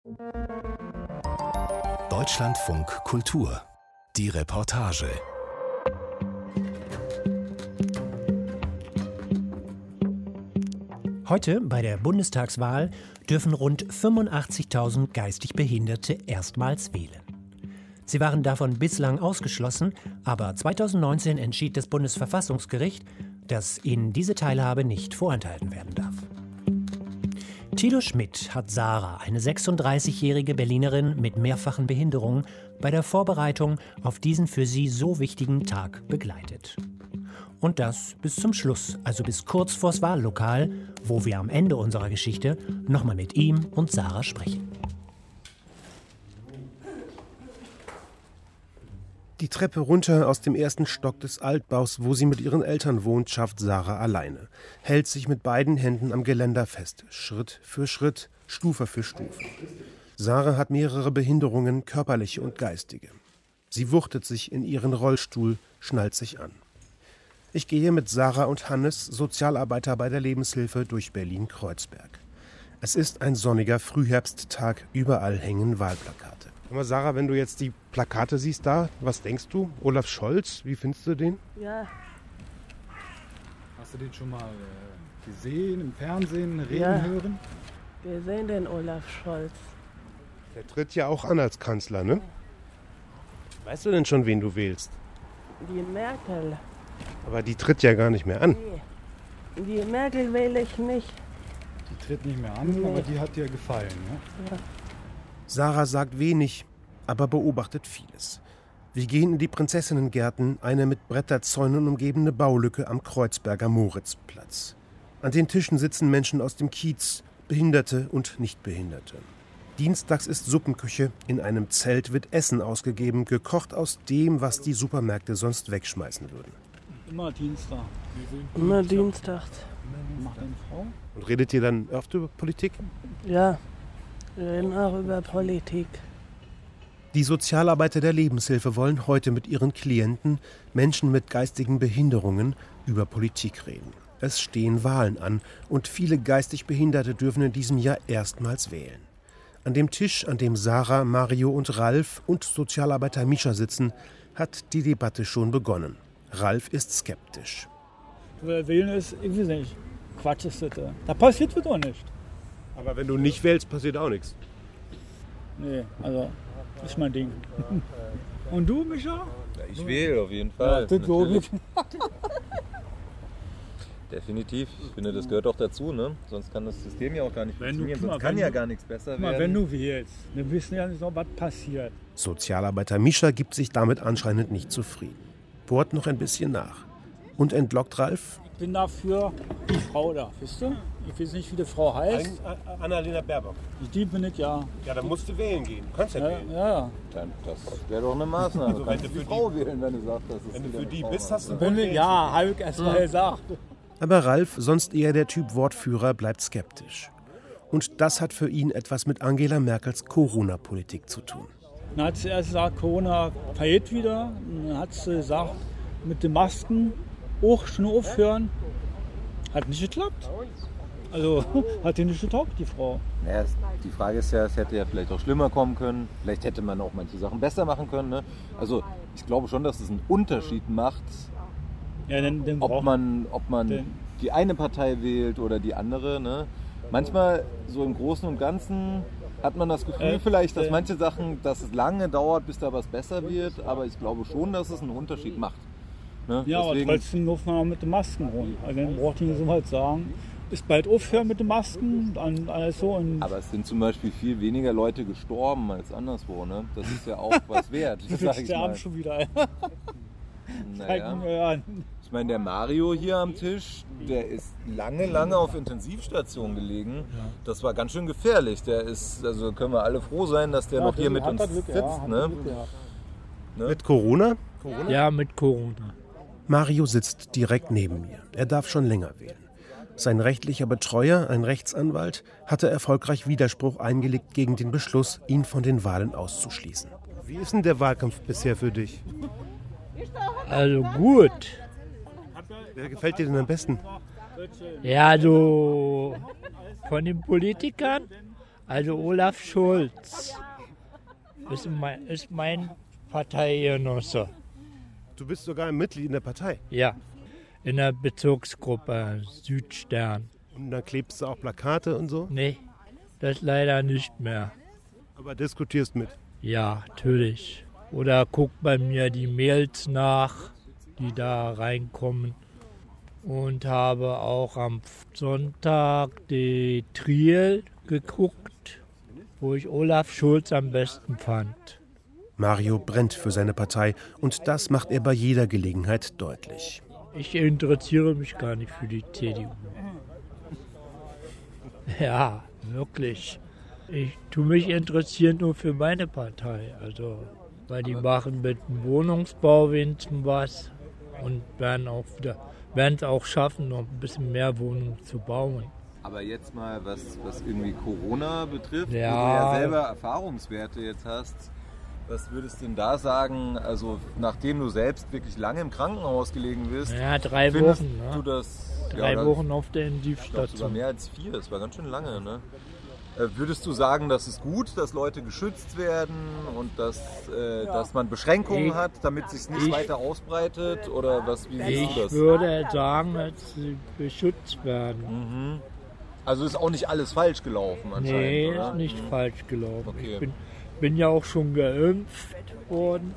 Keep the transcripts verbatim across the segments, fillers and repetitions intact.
Deutschlandfunk Kultur. Die Reportage. Heute bei der Bundestagswahl dürfen rund fünfundachtzigtausend geistig Behinderte erstmals wählen. Sie waren davon bislang ausgeschlossen, aber zweitausendneunzehn entschied das Bundesverfassungsgericht, dass ihnen diese Teilhabe nicht vorenthalten werden darf. Thilo Schmidt hat Sarah, eine sechsunddreißigjährige Berlinerin mit mehrfachen Behinderungen, bei der Vorbereitung auf diesen für sie so wichtigen Tag begleitet. Und das bis zum Schluss, also bis kurz vors Wahllokal, wo wir am Ende unserer Geschichte nochmal mit ihm und Sarah sprechen. Die Treppe runter aus dem ersten Stock des Altbaus, wo sie mit ihren Eltern wohnt, schafft Sarah alleine. Hält sich mit beiden Händen am Geländer fest, Schritt für Schritt, Stufe für Stufe. Sarah hat mehrere Behinderungen, körperliche und geistige. Sie wuchtet sich in ihren Rollstuhl, schnallt sich an. Ich gehe mit Sarah und Hannes, Sozialarbeiter bei der Lebenshilfe, durch Berlin-Kreuzberg. Es ist ein sonniger Frühherbsttag, überall hängen Wahlplakate. Aber Sarah, wenn du jetzt die Plakate siehst da, was denkst du? Olaf Scholz, wie findest du den? Ja. Hast du den schon mal äh, gesehen, im Fernsehen, reden ja. hören? Wir sehen den Olaf Scholz. Der tritt ja auch an als Kanzler, ne? Weißt du denn schon, wen du wählst? Die Merkel. Aber die tritt ja gar nicht mehr an. Nee. Die Merkel wähle ich nicht. Die tritt nicht mehr an, nee. Aber die hat dir gefallen, ne? Ja. Sarah sagt wenig, aber beobachtet vieles. Wir gehen in die Prinzessinnengärten, eine mit Bretterzäunen umgebene Baulücke am Kreuzberger Moritzplatz. An den Tischen sitzen Menschen aus dem Kiez, Behinderte und Nichtbehinderte. Dienstags ist Suppenküche, in einem Zelt wird Essen ausgegeben, gekocht aus dem, was die Supermärkte sonst wegschmeißen würden. Immer Dienstag. Immer Dienstags. Macht deine Frau? Und redet ihr dann oft über Politik? Ja, wir reden auch über Politik. Die Sozialarbeiter der Lebenshilfe wollen heute mit ihren Klienten, Menschen mit geistigen Behinderungen, über Politik reden. Es stehen Wahlen an und viele geistig Behinderte dürfen in diesem Jahr erstmals wählen. An dem Tisch, an dem Sarah, Mario und Ralf und Sozialarbeiter Mischa sitzen, hat die Debatte schon begonnen. Ralf ist skeptisch. Wählen ist, ich weiß nicht, Quatsch ist das. Da passiert wird auch nicht. Aber wenn du nicht wählst, passiert auch nichts. Nee, also, das ist mein Ding. Und du, Micha? Ja, ich wähle auf jeden Fall. Ja, das glaube ich. Definitiv. Ich finde, das gehört auch dazu, ne? Sonst kann das System ja auch gar nicht wenn funktionieren. Du, Sonst mal, kann ja du, gar nichts besser mal, werden. Wenn du wählst, dann wissen ja nicht noch, was passiert. Sozialarbeiter Mischa gibt sich damit anscheinend nicht zufrieden. Bohrt noch ein bisschen nach. Und entlockt Ralf? Ich bin dafür die Frau da, wisst du? Ich weiß nicht, wie die Frau heißt. Annalena Baerbock. Die bin ich, ja. Ja, dann musst du wählen gehen. Du kannst ja, Ja, wählen. ja. Dann, das wäre doch eine Maßnahme. Also, Du wenn kannst du die für Frau die- wählen, wenn du sagst, dass es Wenn du wieder für eine die Frau bist, ist. hast du Bin ich, ja, habe ich erst mal gesagt. Aber Ralf, sonst eher der Typ Wortführer, bleibt skeptisch. Und das hat für ihn etwas mit Angela Merkels Corona-Politik zu tun. Dann hat sie erst gesagt, Corona vergeht wieder. Und dann hat sie gesagt, mit den Masken auch schon aufhören. Hat nicht geklappt. Also hat die nicht getaugt, die Frau. Naja, es- die Frage ist ja, es hätte ja vielleicht auch schlimmer kommen können. Vielleicht hätte man auch manche Sachen besser machen können. Ne? Also ich glaube schon, dass es einen Unterschied macht, Ja, dann, dann ob braucht- man, ob man Den- die eine Partei wählt oder die andere. Ne? Manchmal, so im Großen und Ganzen, hat man das Gefühl Äh, vielleicht, dass äh. manche Sachen, dass es lange dauert, bis da was besser wird. Aber ich glaube schon, dass es einen Unterschied macht. Ne? Ja, Deswegen, aber trotzdem muss man auch mit den Masken rum. Also dann braucht die so halt sagen, ist bald aufhören mit den Masken, dann alles so. Und aber es sind zum Beispiel viel weniger Leute gestorben als anderswo. Ne? Das ist ja auch was wert, wir sag ich sterben mal. schon wieder. Naja. Zeig mir an. Ich meine, der Mario hier am Tisch, der ist lange, lange auf Intensivstation gelegen. Das war ganz schön gefährlich. Der ist, also können wir alle froh sein, dass der Ja, noch hier mit hat uns er Glück, sitzt. ja, hat Ne? er Glück gehabt. Ne? Mit Corona? Corona? Ja, mit Corona. Mario sitzt direkt neben mir. Er darf schon länger wählen. Sein rechtlicher Betreuer, ein Rechtsanwalt, hatte erfolgreich Widerspruch eingelegt gegen den Beschluss, ihn von den Wahlen auszuschließen. Wie ist denn der Wahlkampf bisher für dich? Also gut. Wer gefällt dir denn am besten? Ja, also von den Politikern Also Olaf Scholz ist mein, ist mein Parteigenosse. Du bist sogar ein Mitglied in der Partei? Ja, in der Bezirksgruppe Südstern. Und dann klebst du auch Plakate und so? Nee, das leider nicht mehr. Aber diskutierst mit? Ja, natürlich. Oder guck bei mir die Mails nach, die da reinkommen. Und habe auch am Sonntag die Triel geguckt, wo ich Olaf Scholz am besten fand. Mario brennt für seine Partei und das macht er bei jeder Gelegenheit deutlich. Ich interessiere mich gar nicht für die C D U. Ja, wirklich. Ich tue mich interessieren nur für meine Partei. Also, weil die machen mit dem Wohnungsbau wenigstens was und werden auch wieder, werden es auch schaffen, noch ein bisschen mehr Wohnungen zu bauen. Aber jetzt mal, was, was irgendwie Corona betrifft, ja. wo du ja selber Erfahrungswerte jetzt hast, was würdest du denn da sagen, also nachdem du selbst wirklich lange im Krankenhaus gelegen bist? Ja, drei findest Wochen. Ne? Du das, drei ja, Wochen auf der Ich glaube Intensivstation. sogar mehr als vier, das war ganz schön lange. Ne? Äh, würdest du sagen, dass es gut, dass Leute geschützt werden und dass, äh, dass man Beschränkungen Ich- hat, damit es sich nicht ich- weiter ausbreitet? Oder was, wie siehst Ich du das? würde sagen, dass sie beschützt werden. Mhm. Also ist auch nicht alles falsch gelaufen anscheinend, Nee, oder? ist nicht Mhm. falsch gelaufen. Okay. Ich bin, bin ja auch schon geimpft worden,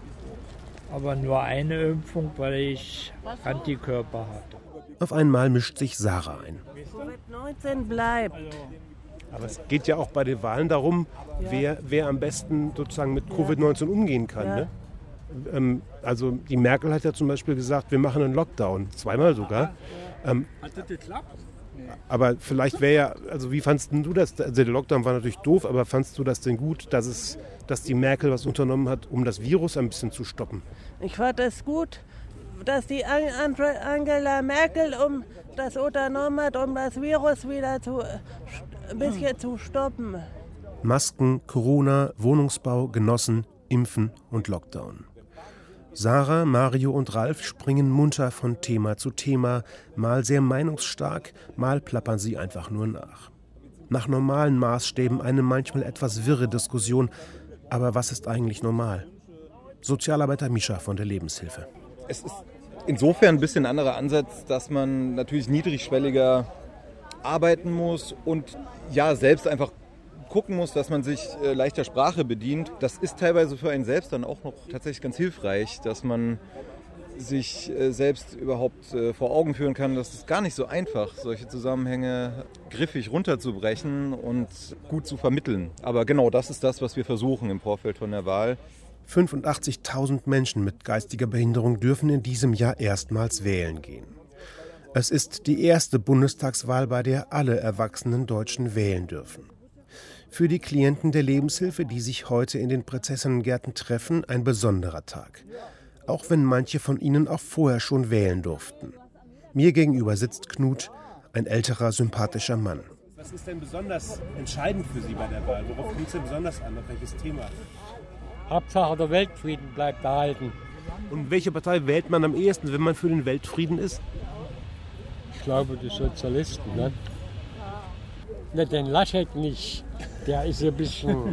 aber nur eine Impfung, weil ich Antikörper hatte. Auf einmal mischt sich Sarah ein. Covid neunzehn bleibt. Aber es geht ja auch bei den Wahlen darum, wer, wer am besten sozusagen mit Covid neunzehn umgehen kann. Ja. Ne? Ähm, also die Merkel hat ja zum Beispiel gesagt, wir machen einen Lockdown, zweimal sogar. Ähm, Hat das geklappt? aber vielleicht wäre ja, also wie fandst du das? Also der Lockdown war natürlich doof, aber fandst du das denn gut, dass es, dass die Merkel was unternommen hat, um das Virus ein bisschen zu stoppen? Ich fand es gut, dass die An- Andre- Angela Merkel um das unternommen hat, um das Virus wieder zu, ein bisschen zu stoppen. Masken, Corona, Wohnungsbau, Genossen, Impfen und Lockdown. Sarah, Mario und Ralf springen munter von Thema zu Thema, mal sehr meinungsstark, mal plappern sie einfach nur nach. Nach normalen Maßstäben eine manchmal etwas wirre Diskussion, aber was ist eigentlich normal? Sozialarbeiter Mischa von der Lebenshilfe. Es ist insofern ein bisschen ein anderer Ansatz, dass man natürlich niedrigschwelliger arbeiten muss und ja, selbst einfach gucken muss, dass man sich äh, leichter Sprache bedient. Das ist teilweise für einen selbst dann auch noch tatsächlich ganz hilfreich, dass man sich äh, selbst überhaupt äh, vor Augen führen kann, dass es gar nicht so einfach, solche Zusammenhänge griffig runterzubrechen und gut zu vermitteln. Aber genau das ist das, was wir versuchen im Vorfeld von der Wahl. fünfundachtzigtausend Menschen mit geistiger Behinderung dürfen in diesem Jahr erstmals wählen gehen. Es ist die erste Bundestagswahl, bei der alle erwachsenen Deutschen wählen dürfen. Für die Klienten der Lebenshilfe, die sich heute in den Prinzessinnengärten treffen, ein besonderer Tag. Auch wenn manche von ihnen auch vorher schon wählen durften. Mir gegenüber sitzt Knut, ein älterer, sympathischer Mann. Was ist denn besonders entscheidend für Sie bei der Wahl? Worauf kommt es denn besonders an? Auf welches Thema? Hauptsache der Weltfrieden bleibt erhalten. Und welche Partei wählt man am ehesten, wenn man für den Weltfrieden ist? Ich glaube, die Sozialisten, ne? Ne, den Laschet nicht. Der ist ein bisschen...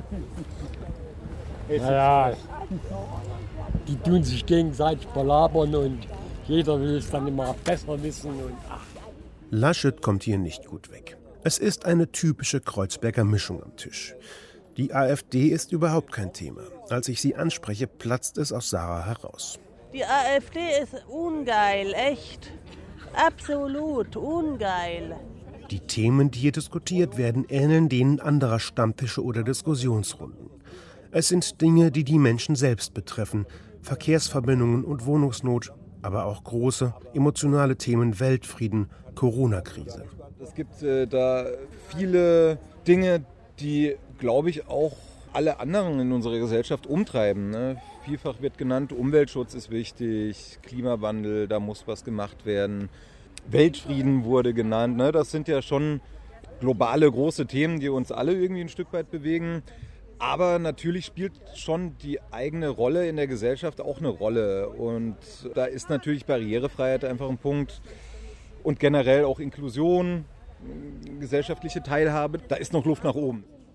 naja, die tun sich gegenseitig belabern und jeder will es dann immer besser wissen. Und ach. Laschet kommt hier nicht gut weg. Es ist eine typische Kreuzberger Mischung am Tisch. Die AfD ist überhaupt kein Thema. Als ich sie anspreche, platzt es aus Sarah heraus. Die AfD ist ungeil, echt. Absolut ungeil. Die Themen, die hier diskutiert werden, ähneln denen anderer Stammtische oder Diskussionsrunden. Es sind Dinge, die die Menschen selbst betreffen. Verkehrsverbindungen und Wohnungsnot, aber auch große, emotionale Themen, Weltfrieden, Corona-Krise. Es gibt äh, da viele Dinge, die, glaube ich, auch alle anderen in unserer Gesellschaft umtreiben. Ne? Vielfach wird genannt, Umweltschutz ist wichtig, Klimawandel, da muss was gemacht werden. Weltfrieden wurde genannt. Ne? Das sind ja schon globale, große Themen, die uns alle irgendwie ein Stück weit bewegen. Aber natürlich spielt schon die eigene Rolle in der Gesellschaft auch eine Rolle. Und da ist natürlich Barrierefreiheit einfach ein Punkt. Und generell auch Inklusion, gesellschaftliche Teilhabe, da ist noch Luft nach oben.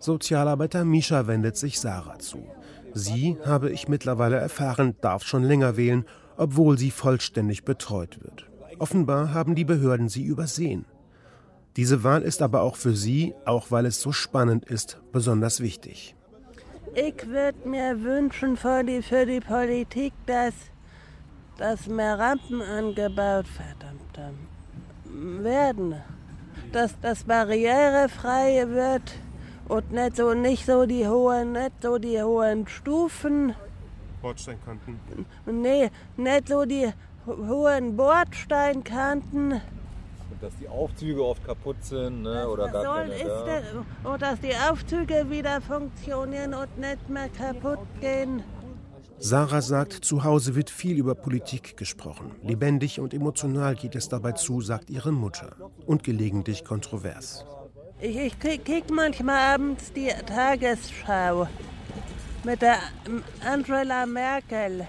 Sozialarbeiter Mischa wendet sich Sarah zu. Sie, habe ich mittlerweile erfahren, darf schon länger wählen, obwohl sie vollständig betreut wird. Offenbar haben die Behörden sie übersehen. Diese Wahl ist aber auch für sie, auch weil es so spannend ist, besonders wichtig. Ich würde mir wünschen für die, für die Politik, dass, dass mehr Rampen angebaut verdammt, werden. Dass das barrierefrei wird und nicht so, nicht so die hohen, nicht so die hohen Stufen. Bordsteinkanten. Nee, nicht so die hohen Bordsteinkanten. Und dass die Aufzüge oft kaputt sind, ne? Oder gar soll, keine ist da. der, und dass die Aufzüge wieder funktionieren und nicht mehr kaputt gehen. Sarah sagt, zu Hause wird viel über Politik gesprochen. Lebendig und emotional geht es dabei zu, sagt ihre Mutter. Und gelegentlich kontrovers. Ich, ich krieg, krieg manchmal abends die Tagesschau mit der Angela Merkel.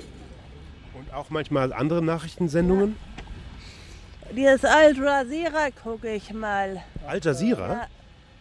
Und auch manchmal andere Nachrichtensendungen? Dieses Al Jazeera gucke ich mal. Al Jazeera? Ja.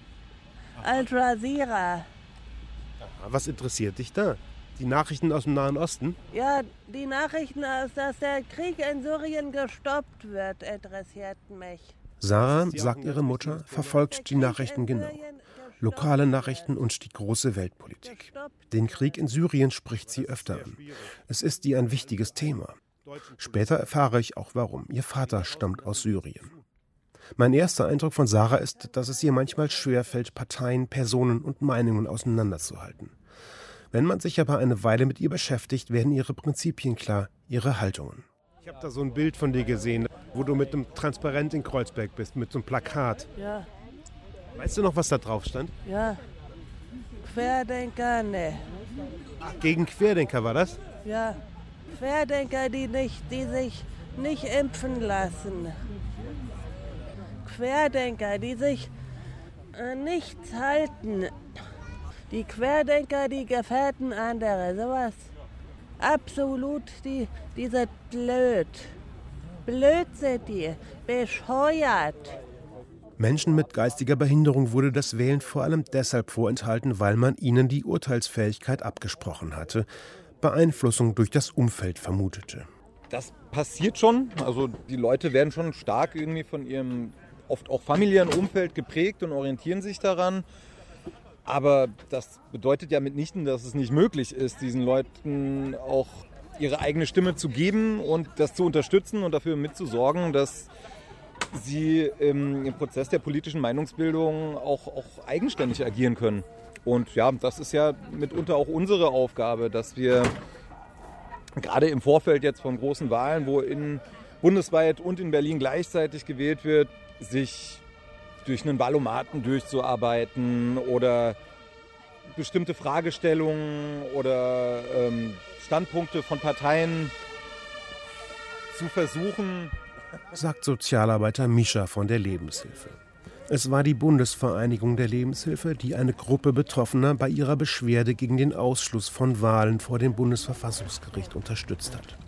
Al Jazeera. Was interessiert dich da? Die Nachrichten aus dem Nahen Osten? Ja, die Nachrichten, dass der Krieg in Syrien gestoppt wird, interessiert mich. Sarah, sagt ihre Mutter, verfolgt die Nachrichten genau. Lokale Nachrichten und die große Weltpolitik. Den Krieg in Syrien spricht sie öfter an. Es ist ihr ein wichtiges Thema. Später erfahre ich auch warum. Ihr Vater stammt aus Syrien. Mein erster Eindruck von Sarah ist, dass es ihr manchmal schwerfällt, Parteien, Personen und Meinungen auseinanderzuhalten. Wenn man sich aber eine Weile mit ihr beschäftigt, werden ihre Prinzipien klar, ihre Haltungen. Ich habe da so ein Bild von dir gesehen, wo du mit einem Transparent in Kreuzberg bist, mit so einem Plakat. Ja. Weißt du noch, was da drauf stand? Ja. Querdenker, ne. Ach, gegen Querdenker war das? Ja. Querdenker, die, nicht, die sich nicht impfen lassen. Querdenker, die sich äh, nichts halten. Die Querdenker, die gefährden andere, sowas. Absolut, die, die sind blöd. Blöd sind die, bescheuert. Menschen mit geistiger Behinderung wurde das Wählen vor allem deshalb vorenthalten, weil man ihnen die Urteilsfähigkeit abgesprochen hatte, Beeinflussung durch das Umfeld vermutete. Das passiert schon. Also die Leute werden schon stark irgendwie von ihrem oft auch familiären Umfeld geprägt und orientieren sich daran. Aber das bedeutet ja mitnichten, dass es nicht möglich ist, diesen Leuten auch ihre eigene Stimme zu geben und das zu unterstützen und dafür mitzusorgen, dass sie im, im Prozess der politischen Meinungsbildung auch, auch eigenständig agieren können. Und ja, das ist ja mitunter auch unsere Aufgabe, dass wir gerade im Vorfeld jetzt von großen Wahlen, wo in bundesweit und in Berlin gleichzeitig gewählt wird, sich durch einen Wahlomaten durchzuarbeiten oder bestimmte Fragestellungen oder ähm, Standpunkte von Parteien zu versuchen. Sagt Sozialarbeiter Mischa von der Lebenshilfe. Es war die Bundesvereinigung der Lebenshilfe, die eine Gruppe Betroffener bei ihrer Beschwerde gegen den Ausschluss von Wahlen vor dem Bundesverfassungsgericht unterstützt hat.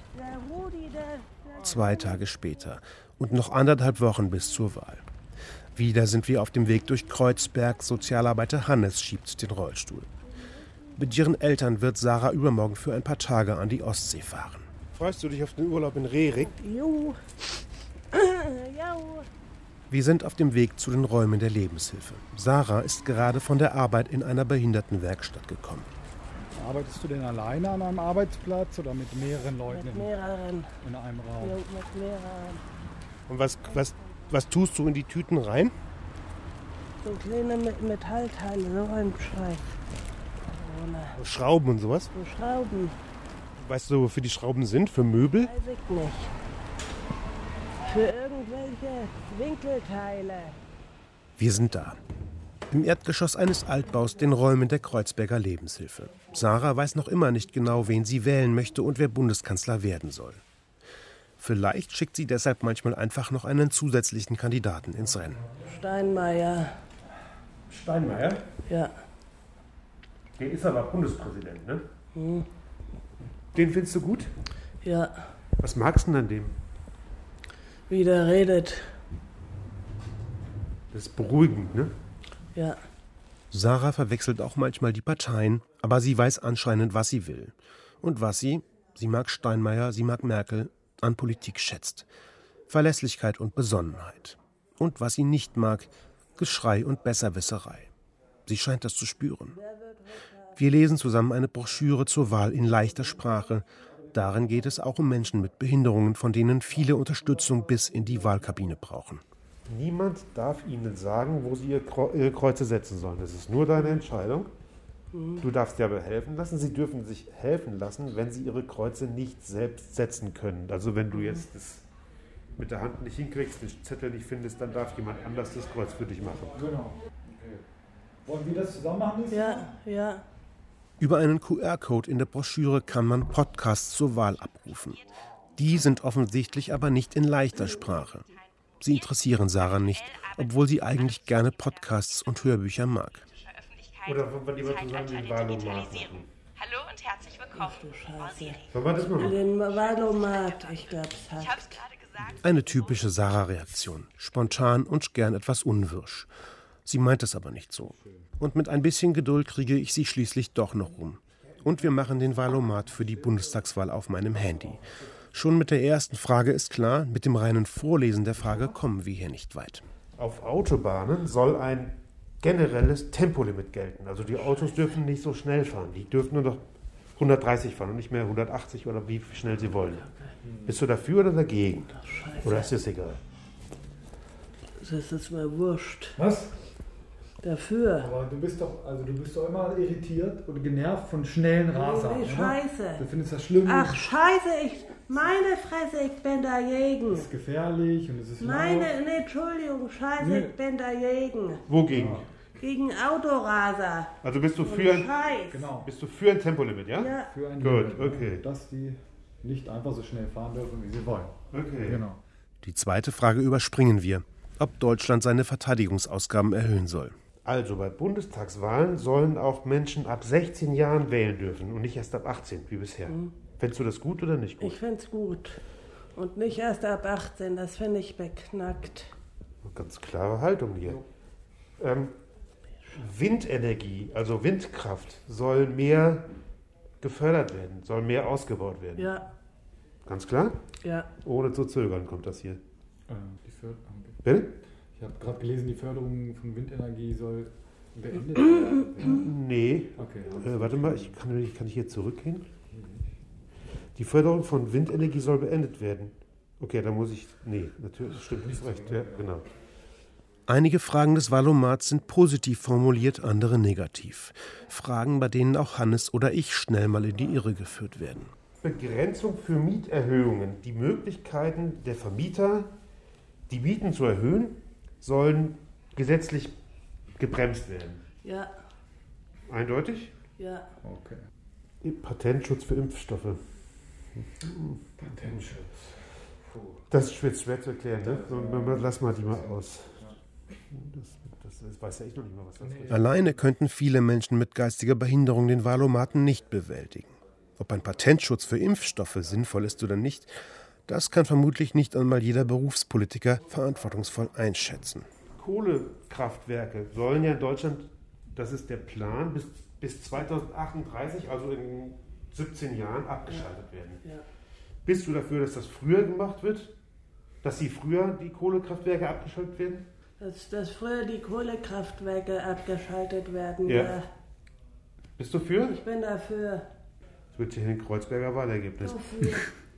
Zwei Tage später und noch anderthalb Wochen bis zur Wahl. Wieder sind wir auf dem Weg durch Kreuzberg. Sozialarbeiter Hannes schiebt den Rollstuhl. Mit ihren Eltern wird Sarah übermorgen für ein paar Tage an die Ostsee fahren. Freust du dich auf den Urlaub in Rerik? Jo. Wir sind auf dem Weg zu den Räumen der Lebenshilfe. Sarah ist gerade von der Arbeit in einer Behindertenwerkstatt gekommen. Arbeitest du denn alleine an einem Arbeitsplatz oder mit mehreren Leuten Mit mehreren. in einem Raum? Ja, mit mehreren. Und was, was, was tust du in die Tüten rein? So kleine Metallteile, so ein Scheiß. Schrauben und sowas? So Schrauben. Weißt du, wofür die Schrauben sind? Für Möbel? Weiß ich nicht. Für irgendwelche Winkelteile. Wir sind da. Im Erdgeschoss eines Altbaus, den Räumen der Kreuzberger Lebenshilfe. Sarah weiß noch immer nicht genau, wen sie wählen möchte und wer Bundeskanzler werden soll. Vielleicht schickt sie deshalb manchmal einfach noch einen zusätzlichen Kandidaten ins Rennen. Steinmeier. Steinmeier? Ja. Der ist aber Bundespräsident, ne? Hm. Den findest du gut? Ja. Was magst du denn an dem? Wie der redet. Das ist beruhigend, ne? Ja. Sarah verwechselt auch manchmal die Parteien, aber sie weiß anscheinend, was sie will. Und was sie, sie mag Steinmeier, sie mag Merkel, an Politik schätzt. Verlässlichkeit und Besonnenheit. Und was sie nicht mag, Geschrei und Besserwisserei. Sie scheint das zu spüren. Wir lesen zusammen eine Broschüre zur Wahl in leichter Sprache. Darin geht es auch um Menschen mit Behinderungen, von denen viele Unterstützung bis in die Wahlkabine brauchen. Niemand darf Ihnen sagen, wo Sie Ihre Kreuze setzen sollen. Das ist nur deine Entscheidung. Du darfst dir aber helfen lassen. Sie dürfen sich helfen lassen, wenn Sie Ihre Kreuze nicht selbst setzen können. Also wenn du jetzt das mit der Hand nicht hinkriegst, den Zettel nicht findest, dann darf jemand anders das Kreuz für dich machen. Genau. Okay. Wollen wir das zusammen machen? Ja, ja. Über einen Q R-Code in der Broschüre kann man Podcasts zur Wahl abrufen. Die sind offensichtlich aber nicht in leichter Sprache. Sie interessieren Sarah nicht, obwohl sie eigentlich gerne Podcasts und Hörbücher mag. Oder wollen wir lieber zusammen den Wahlomat machen? Hallo und herzlich willkommen. Sollen wir das mal machen? Den Wahlomat, ich glaube, es hat. Eine typische Sarah-Reaktion. Spontan und gern etwas unwirsch. Sie meint es aber nicht so. Und mit ein bisschen Geduld kriege ich sie schließlich doch noch rum. Und wir machen den Wahlomat für die Bundestagswahl auf meinem Handy. Schon mit der ersten Frage ist klar, mit dem reinen Vorlesen der Frage kommen wir hier nicht weit. Auf Autobahnen soll ein generelles Tempolimit gelten. Also die Autos dürfen nicht so schnell fahren. Die dürfen nur noch hundertdreißig fahren und nicht mehr hundertachtzig oder wie schnell sie wollen. Bist du dafür oder dagegen? Oder ist das egal? Das ist mir wurscht. Was? Dafür. Aber du bist doch, also du bist doch immer irritiert oder genervt von schnellen Rasern. Nee, Scheiße. Du findest das schlimm. Ach, Scheiße, ich, meine Fresse, ich bin dagegen. Das ist gefährlich und es ist Meine, laut. nee, Entschuldigung, Scheiße, Nee. ich bin dagegen. Wogegen? Ja. Gegen Autoraser. Also bist du Und für ein, Scheiß. Genau. bist du für ein Tempolimit, ja? Ja. Für ein Gut, Limit, okay. dass die nicht einfach so schnell fahren dürfen, wie sie wollen. Okay. Genau. Die zweite Frage überspringen wir, ob Deutschland seine Verteidigungsausgaben erhöhen soll. Also bei Bundestagswahlen sollen auch Menschen ab sechzehn Jahren wählen dürfen und nicht erst ab achtzehn, wie bisher. Mhm. Fändest du das gut oder nicht gut? Ich find's gut. Und nicht erst ab achtzehn, das finde ich beknackt. Ganz klare Haltung hier. Ähm, Windenergie, also Windkraft, soll mehr gefördert werden, soll mehr ausgebaut werden. Ja. Ganz klar? Ja. Ohne zu zögern kommt das hier. Äh, die Förderung. Bitte? Ich habe gerade gelesen, die Förderung von Windenergie soll beendet werden. Nee. Okay. Äh, warte mal, ich kann, ich kann hier zurückgehen. Die Förderung von Windenergie soll beendet werden. Okay, da muss ich. Nee, natürlich, das stimmt nicht recht. Ja, genau. Einige Fragen des Wahlomats sind positiv formuliert, andere negativ. Fragen, bei denen auch Hannes oder ich schnell mal in die Irre geführt werden. Begrenzung für Mieterhöhungen. Die Möglichkeiten der Vermieter, die Mieten zu erhöhen, sollen gesetzlich gebremst werden. Ja. Eindeutig? Ja. Okay. Patentschutz für Impfstoffe. Patentschutz. Das ist schwer, schwer zu erklären, ne? Lass mal die mal aus. Das, das, das weiß ja ich noch nicht mal, was das ist. Alleine könnten viele Menschen mit geistiger Behinderung den Wahlomaten nicht bewältigen. Ob ein Patentschutz für Impfstoffe sinnvoll ist oder nicht, das kann vermutlich nicht einmal jeder Berufspolitiker verantwortungsvoll einschätzen. Kohlekraftwerke sollen ja in Deutschland, das ist der Plan, bis, bis zweitausendachtunddreißig, also in siebzehn Jahren, abgeschaltet werden. Ja. Bist du dafür, dass das früher gemacht wird? Dass sie früher die Kohlekraftwerke abgeschaltet werden? Dass, dass früher die Kohlekraftwerke abgeschaltet werden. Ja. Ja. Bist du für? Ich bin dafür. Das wird hier ein Kreuzberger Wahlergebnis. Dafür.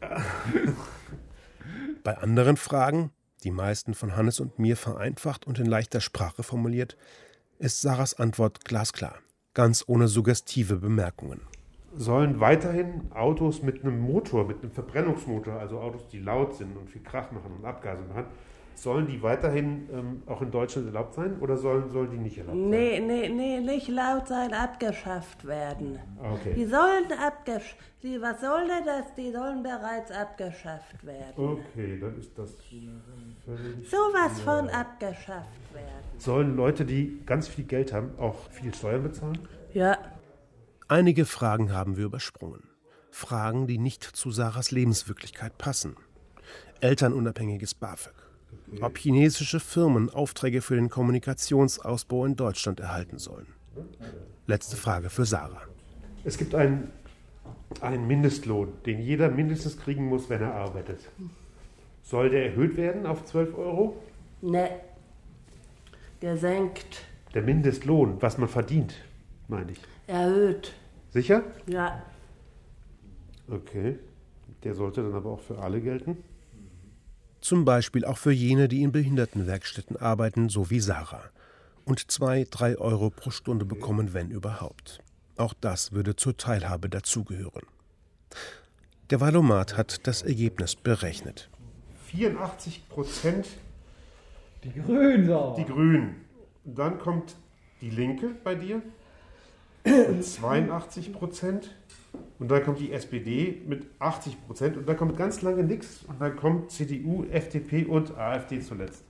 Bei anderen Fragen, die meisten von Hannes und mir vereinfacht und in leichter Sprache formuliert, ist Sarahs Antwort glasklar, ganz ohne suggestive Bemerkungen. Sollen weiterhin Autos mit einem Motor, mit einem Verbrennungsmotor, also Autos, die laut sind und viel Krach machen und Abgase machen, sollen die weiterhin ähm, auch in Deutschland erlaubt sein oder sollen, sollen die nicht erlaubt sein? Nee, nee, nee, nicht laut sein, abgeschafft werden. Okay. Die sollen abgeschafft werden. Was soll denn das? Die sollen bereits abgeschafft werden. Okay, dann ist das völlig... Sowas von abgeschafft werden. Sollen Leute, die ganz viel Geld haben, auch viel Steuern bezahlen? Ja. Einige Fragen haben wir übersprungen. Fragen, die nicht zu Sarahs Lebenswirklichkeit passen. Elternunabhängiges BAföG. Ob chinesische Firmen Aufträge für den Kommunikationsausbau in Deutschland erhalten sollen. Letzte Frage für Sarah. Es gibt einen, einen Mindestlohn, den jeder mindestens kriegen muss, wenn er arbeitet. Soll der erhöht werden auf zwölf Euro? Ne, gesenkt. Der Mindestlohn, was man verdient, meine ich. Erhöht. Sicher? Ja. Okay. Der sollte dann aber auch für alle gelten? Zum Beispiel auch für jene, die in Behindertenwerkstätten arbeiten, so wie Sarah. Und zwei, drei Euro pro Stunde bekommen, wenn überhaupt. Auch das würde zur Teilhabe dazugehören. Der Wahlomat hat das Ergebnis berechnet. vierundachtzig Prozent Die Grünen. So. die Grünen. Und dann kommt die Linke bei dir mit zweiundachtzig Prozent. Und dann kommt die S P D mit achtzig Prozent. Und dann kommt ganz lange nichts. Und dann kommt C D U, F D P und AfD zuletzt.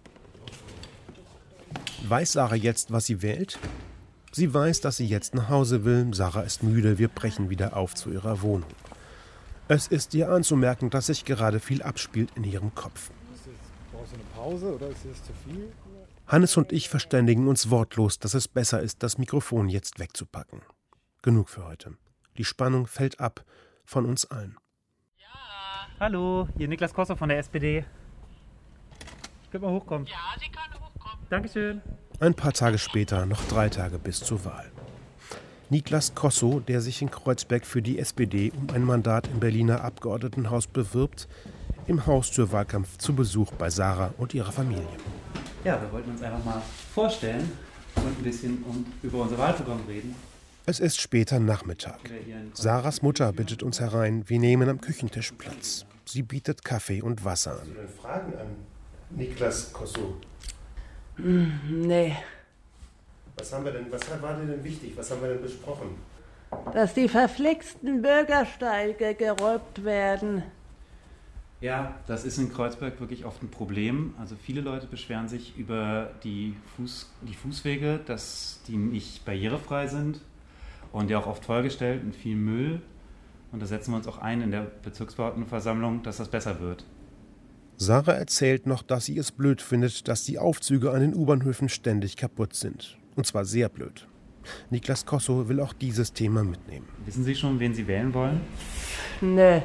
Weiß Sarah jetzt, was sie wählt? Sie weiß, dass sie jetzt nach Hause will. Sarah ist müde, wir brechen wieder auf zu ihrer Wohnung. Es ist ihr anzumerken, dass sich gerade viel abspielt in ihrem Kopf. Brauchst du eine Pause oder ist das zu viel? Hannes und ich verständigen uns wortlos, dass es besser ist, das Mikrofon jetzt wegzupacken. Genug für heute. Die Spannung fällt ab von uns allen. Hallo, hier Niklas Kosso von der S P D. Ich könnte mal hochkommen. Ja, Sie kann hochkommen. Dankeschön. Ein paar Tage später, noch drei Tage bis zur Wahl. Niklas Kosso, der sich in Kreuzberg für die S P D um ein Mandat im Berliner Abgeordnetenhaus bewirbt, im Haustürwahlkampf zu Besuch bei Sarah und ihrer Familie. Ja, wir wollten uns einfach mal vorstellen und ein bisschen über unser Wahlprogramm reden. Es ist später Nachmittag. Sarahs Mutter bittet uns herein, wir nehmen am Küchentisch Platz. Sie bietet Kaffee und Wasser an. Hast du denn Fragen an Niklas Kosso? Nee, Was haben wir denn, was war dir denn wichtig? Was haben wir denn besprochen? dass die verflixten Bürgersteige geräumt werden. Ja, das ist in Kreuzberg wirklich oft ein Problem. Also viele Leute beschweren sich über die, Fuß, die Fußwege, dass die nicht barrierefrei sind und ja auch oft vollgestellt mit viel Müll. Und da setzen wir uns auch ein in der Bezirksbeamtenversammlung, dass das besser wird. Sarah erzählt noch, dass sie es blöd findet, dass die Aufzüge an den U-Bahnhöfen ständig kaputt sind. Und zwar sehr blöd. Niklas Kosso will auch dieses Thema mitnehmen. Wissen Sie schon, wen Sie wählen wollen? Nee.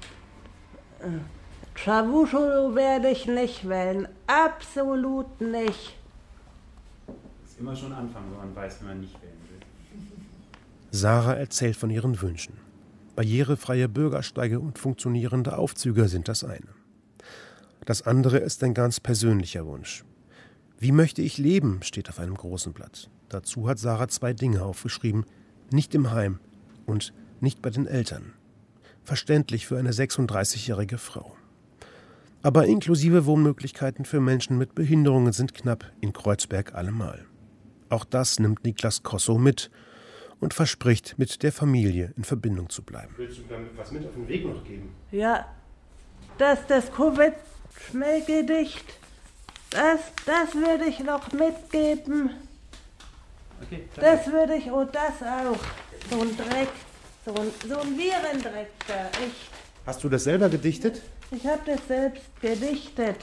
Cavusoglu werde ich nicht wählen. Absolut nicht. Das ist immer schon ein Anfang, wenn man weiß, wenn man nicht wählen will. Sarah erzählt von ihren Wünschen. Barrierefreie Bürgersteige und funktionierende Aufzüge sind das eine. Das andere ist ein ganz persönlicher Wunsch. Wie möchte ich leben, steht auf einem großen Blatt. Dazu hat Sarah zwei Dinge aufgeschrieben. Nicht im Heim und nicht bei den Eltern. Verständlich für eine sechsunddreißigjährige Frau. Aber inklusive Wohnmöglichkeiten für Menschen mit Behinderungen sind knapp in Kreuzberg allemal. Auch das nimmt Niklas Kosso mit und verspricht, mit der Familie in Verbindung zu bleiben. Willst du damit was mit auf den Weg noch geben? Ja, dass das Covid-Schnellgedicht, das, das würde ich noch mitgeben. Okay, das würde ich, und das auch. So ein Dreck, so ein, so ein Virendreck da, echt. Hast du das selber gedichtet? Ich habe das selbst gedichtet.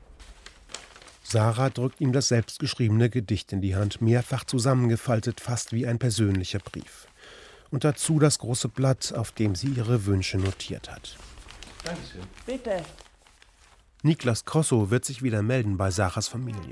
Sarah drückt ihm das selbstgeschriebene Gedicht in die Hand, mehrfach zusammengefaltet, fast wie ein persönlicher Brief. Und dazu das große Blatt, auf dem sie ihre Wünsche notiert hat. Dankeschön. Bitte. Niklas Kosso wird sich wieder melden bei Sarahs Familie.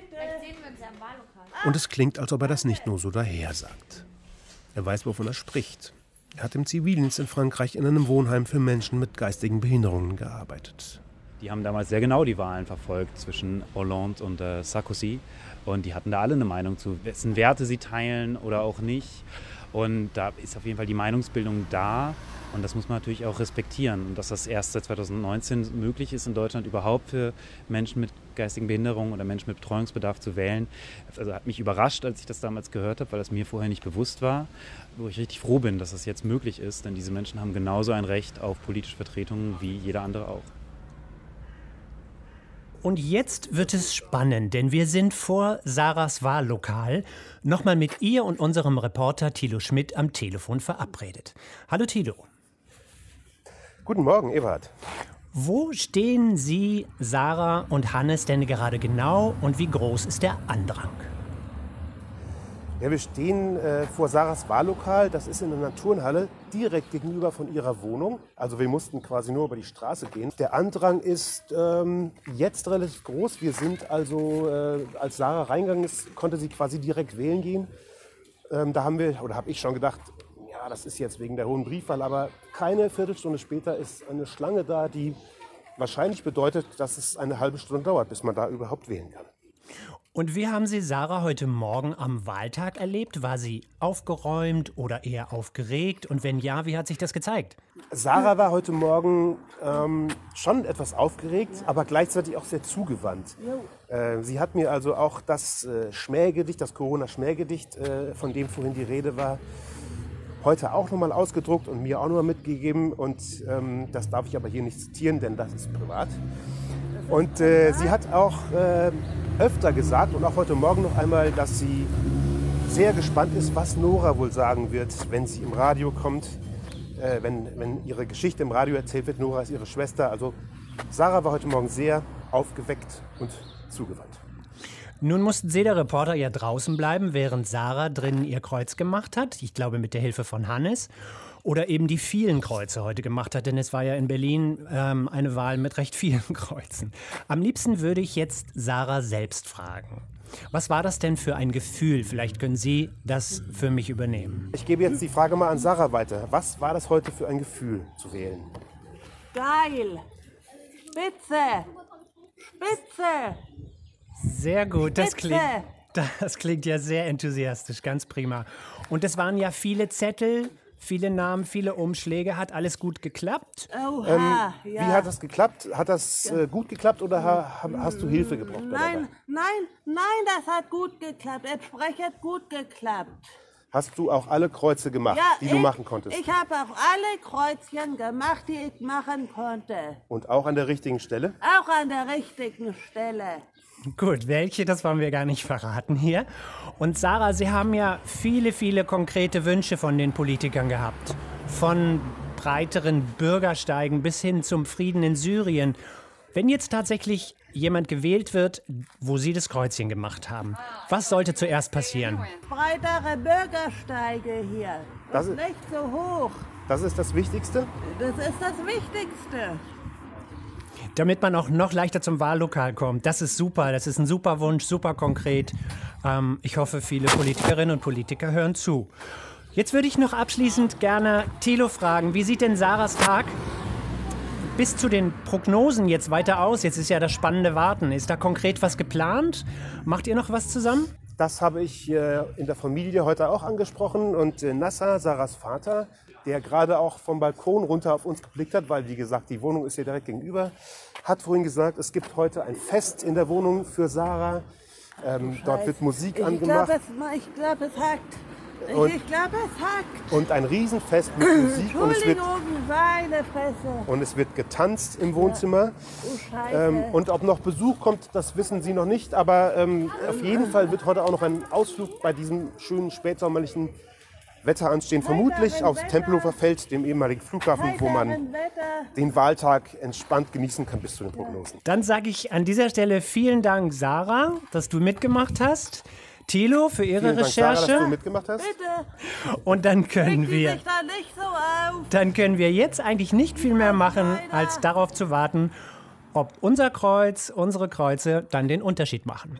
Und es klingt, als ob er das nicht nur so daher sagt. Er weiß, wovon er spricht. Er hat im Zivildienst in Frankreich in einem Wohnheim für Menschen mit geistigen Behinderungen gearbeitet. Die haben damals sehr genau die Wahlen verfolgt zwischen Hollande und äh, Sarkozy. Und die hatten da alle eine Meinung zu, wessen Werte sie teilen oder auch nicht. Und da ist auf jeden Fall die Meinungsbildung da. Und das muss man natürlich auch respektieren. Und dass das erst seit zweitausendneunzehn möglich ist in Deutschland überhaupt für Menschen mit geistigen Behinderungen oder Menschen mit Betreuungsbedarf zu wählen. Also hat mich überrascht, als ich das damals gehört habe, weil das mir vorher nicht bewusst war. Wo ich richtig froh bin, dass das jetzt möglich ist. Denn diese Menschen haben genauso ein Recht auf politische Vertretung wie jeder andere auch. Und jetzt wird es spannend, denn wir sind vor Sarahs Wahllokal nochmal mit ihr und unserem Reporter Thilo Schmidt am Telefon verabredet. Hallo Thilo. Guten Morgen, Eberhard. Wo stehen Sie, Sarah und Hannes denn gerade genau und wie groß ist der Andrang? Ja, wir stehen äh, vor Sarahs Wahllokal. Das ist in der Turnhalle direkt gegenüber von ihrer Wohnung. Also wir mussten quasi nur über die Straße gehen. Der Andrang ist ähm, jetzt relativ groß. Wir sind also, äh, als Sarah reingegangen ist, konnte sie quasi direkt wählen gehen. Ähm, da haben wir, oder habe ich schon gedacht, ja, das ist jetzt wegen der hohen Briefwahl. Aber keine Viertelstunde später ist eine Schlange da, die wahrscheinlich bedeutet, dass es eine halbe Stunde dauert, bis man da überhaupt wählen kann. Und wie haben Sie Sarah heute Morgen am Wahltag erlebt? War sie aufgeräumt oder eher aufgeregt? Und wenn ja, wie hat sich das gezeigt? Sarah war heute Morgen ähm, schon etwas aufgeregt, aber gleichzeitig auch sehr zugewandt. Äh, sie hat mir also auch das äh, Schmähgedicht, das Corona-Schmähgedicht, äh, von dem vorhin die Rede war, heute auch nochmal ausgedruckt und mir auch nochmal mitgegeben. Und ähm, das darf ich aber hier nicht zitieren, denn das ist privat. Und äh, sie hat auch äh, öfter gesagt und auch heute Morgen noch einmal, dass sie sehr gespannt ist, was Nora wohl sagen wird, wenn sie im Radio kommt, äh, wenn, wenn ihre Geschichte im Radio erzählt wird. Nora ist ihre Schwester. Also Sarah war heute Morgen sehr aufgeweckt und zugewandt. Nun mussten Sie, der Reporter, ja draußen bleiben, während Sarah drinnen ihr Kreuz gemacht hat. Ich glaube, mit der Hilfe von Hannes. Oder eben die vielen Kreuze heute gemacht hat, denn es war ja in Berlin ähm, eine Wahl mit recht vielen Kreuzen. Am liebsten würde ich jetzt Sarah selbst fragen. Was war das denn für ein Gefühl? Vielleicht können Sie das für mich übernehmen. Ich gebe jetzt die Frage mal an Sarah weiter. Was war das heute für ein Gefühl, zu wählen? Geil! Spitze! Spitze! Sehr gut, das Spitze. klingt, das klingt ja sehr enthusiastisch, ganz prima. Und es waren ja viele Zettel, viele Namen, viele Umschläge. Hat alles gut geklappt? Oha, ähm, ja. Wie hat das geklappt? Hat das äh, gut geklappt oder ha, hast du Hilfe gebraucht? Nein, nein, nein, das hat gut geklappt. Es hat gut geklappt. Hast du auch alle Kreuze gemacht, Ja, die du ich, machen konntest? Ich habe auch alle Kreuzchen gemacht, die ich machen konnte. Und auch an der richtigen Stelle? Auch an der richtigen Stelle. Gut, welche, das wollen wir gar nicht verraten hier. Und Sarah, Sie haben ja viele, viele konkrete Wünsche von den Politikern gehabt. Von breiteren Bürgersteigen bis hin zum Frieden in Syrien. Wenn jetzt tatsächlich jemand gewählt wird, wo Sie das Kreuzchen gemacht haben, was sollte zuerst passieren? Breitere Bürgersteige hier. Das Und ist- nicht so hoch. Das ist das Wichtigste? Das ist das Wichtigste. Damit man auch noch leichter zum Wahllokal kommt. Das ist super, das ist ein super Wunsch, super konkret. Ähm, ich hoffe, viele Politikerinnen und Politiker hören zu. Jetzt würde ich noch abschließend gerne Thilo fragen, wie sieht denn Sarahs Tag bis zu den Prognosen jetzt weiter aus? Jetzt ist ja das spannende Warten. Ist da konkret was geplant? Macht ihr noch was zusammen? Das habe ich äh, in der Familie heute auch angesprochen. Und äh, Nasser, Sarahs Vater, der gerade auch vom Balkon runter auf uns geblickt hat, weil, wie gesagt, die Wohnung ist hier direkt gegenüber, hat vorhin gesagt, es gibt heute ein Fest in der Wohnung für Sarah. Ähm, dort wird Musik Ich angemacht. glaube, es, ich glaub, es hackt. Und- Ich, ich glaube, es hackt. Und ein Riesenfest mit Musik. Und es wird, Entschuldigung, meine Fresse. und es wird getanzt im Wohnzimmer. Oh, Scheiße. Ähm, und ob noch Besuch kommt, das wissen Sie noch nicht. Aber ähm, auf jeden Fall wird heute auch noch ein Ausflug bei diesem schönen spätsommerlichen Wetter anstehen. Vermutlich aufs Tempelhofer Feld, dem ehemaligen Flughafen, wo man Heiteren Wetter. den Wahltag entspannt genießen kann bis zu den Prognosen. Dann sage ich an dieser Stelle vielen Dank, Sarah, dass du mitgemacht hast. Thilo für Ihre Vielen Dank, Sarah, dass Recherche. du mitgemacht hast. Bitte, Und dann können reg wir, dich da nicht so auf. dann können wir jetzt eigentlich nicht viel mehr machen, als darauf zu warten, ob unser Kreuz, unsere Kreuze dann den Unterschied machen.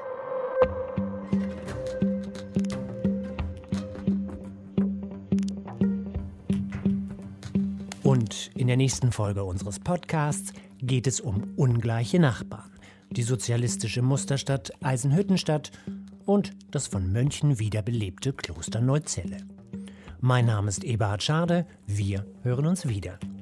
Und in der nächsten Folge unseres Podcasts geht es um ungleiche Nachbarn, die sozialistische Musterstadt Eisenhüttenstadt und das von Mönchen wiederbelebte Kloster Neuzelle. Mein Name ist Eberhard Schade, wir hören uns wieder.